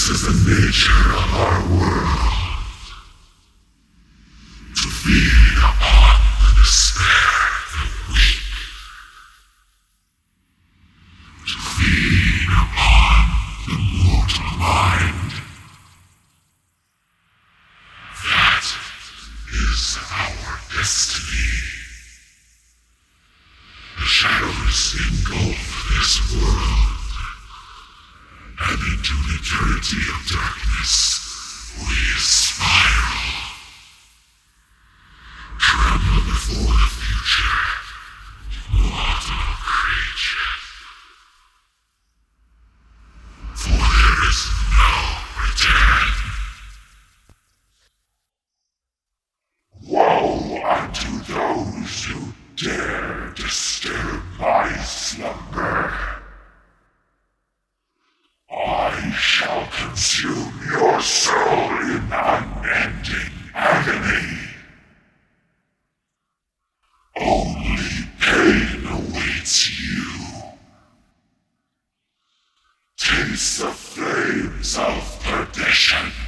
is the nature of our world, to feed upon the despair of the weak, to feed upon the mortal mind. That is our destiny. The shadows engulf this world, and into an eternity of darkness we spiral. Tremble before the future, mortal creature. For there is no return. Woe unto those who dare disturb my slumber. I shall consume your soul in unending agony. Only pain awaits you. Taste the flames of perdition.